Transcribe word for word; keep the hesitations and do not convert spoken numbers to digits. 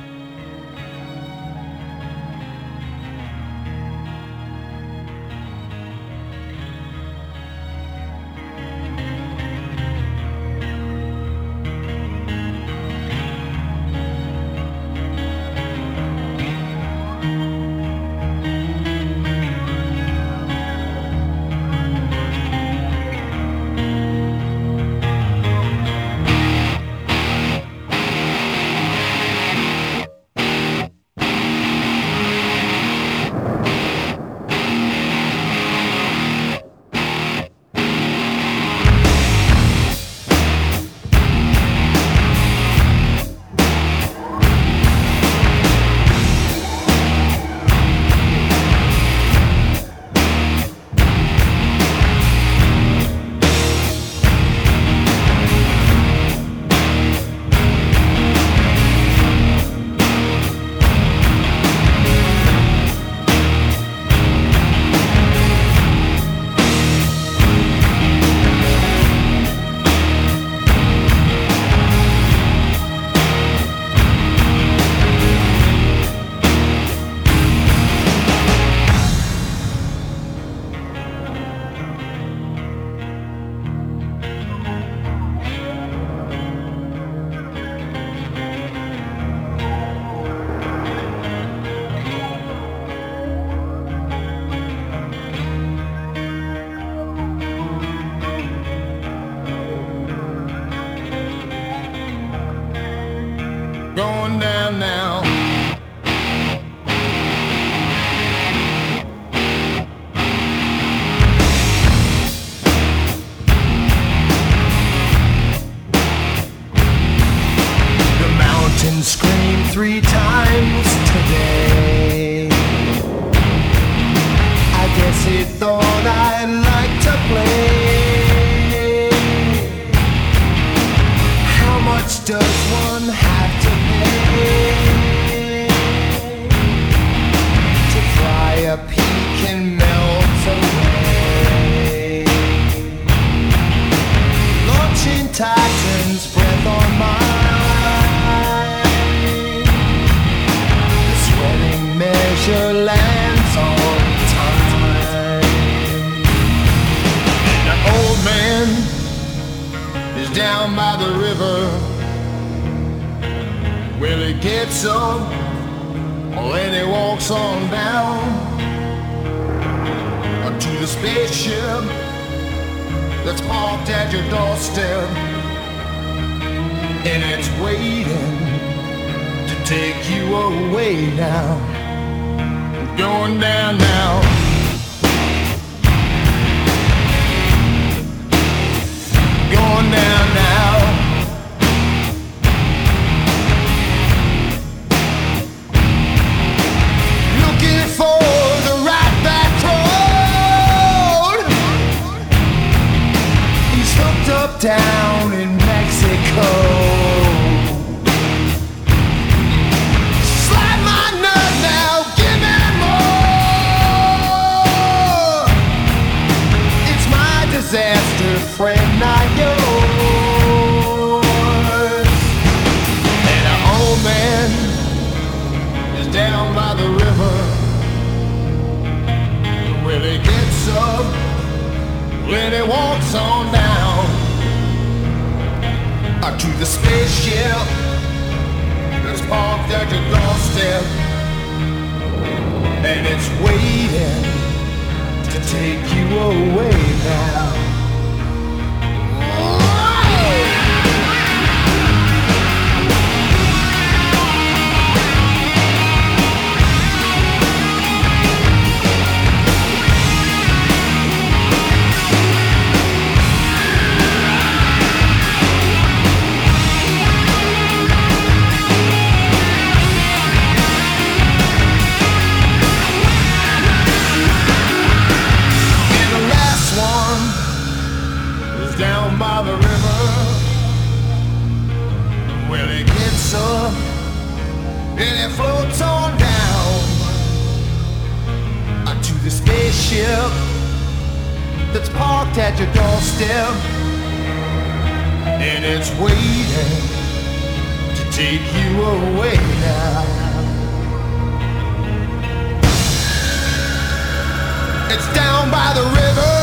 Going down now. The mountain screamed three times today. I guess he thought I'd like to play. How much does one have to pay to fly a peak and melt away? Launching Titan's breath on mine. The swelling measure lands on time. The old man is down by the river. Well, he gets up and he walks on down to the spaceship that's parked at your doorstep, and it's waiting to take you away now. Going down now. Going down now. Looking for the right back road. He's hooked up down in Mexico. Slide my nut now, give me more. It's my disaster friend, not yours. And our old man is down by the river. When he gets up, when he walks on down uh, to the spaceship that's parked at your doorstep, and it's waiting to take you away now. Down by the river, well, he gets up and he floats on down uh, to the spaceship that's parked at your doorstep, and it's waiting to take you away now. It's down by the river.